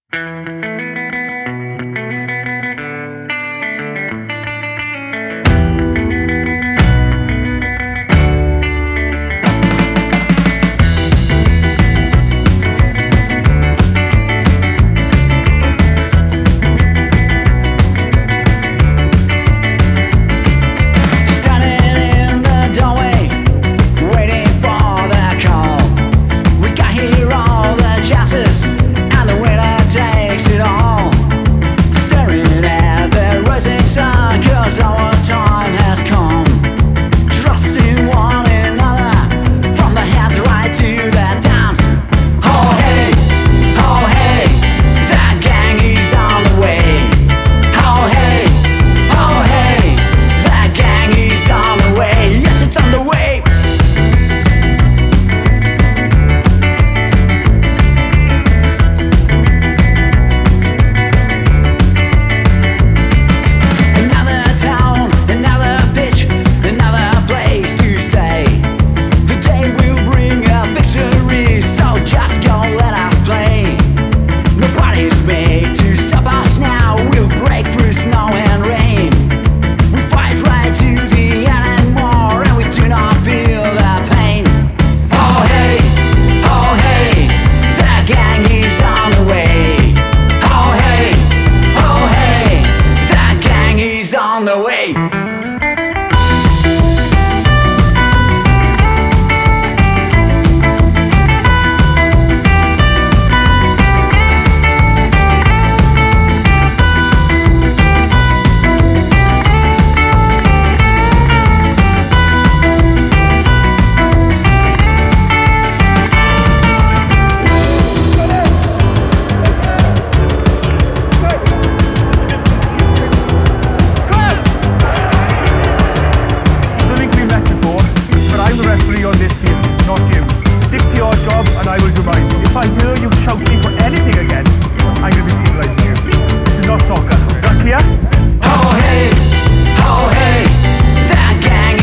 On the way. On this field, not you. Stick to your job and I will do mine. If I hear you shouting for anything again, I'm going to be penalising you. This is not soccer. Is that clear?